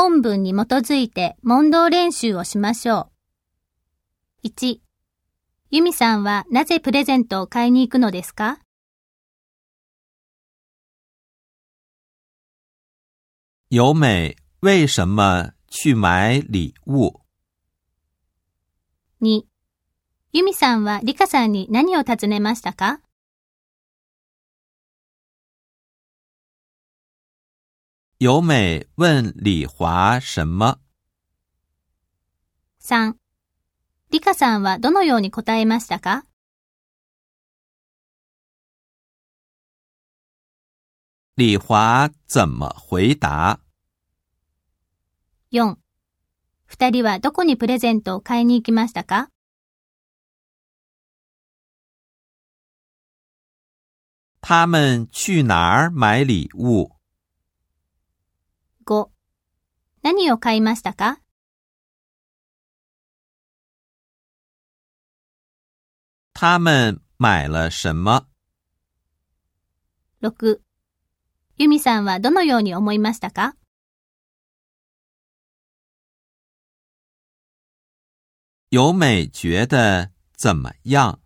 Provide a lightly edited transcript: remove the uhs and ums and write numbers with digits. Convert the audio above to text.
本文に基づいて問答練習をしましょう。1、ユミさんはなぜプレゼントを買いに行くのですか？ 由美为什么去买礼物？ 2、ユミさんはリカさんに何を尋ねましたか？ 由美问李华什么？ 3、リカさんはどのように答えましたか？ 李华怎么回答？ 4、二人はどこにプレゼントを買いに行きましたか？ 他们去哪儿买礼物？ 5、何を買いましたか？ 他们买了什么？ 6、ユミさんはどのように思いましたか？ 由美觉得怎么样？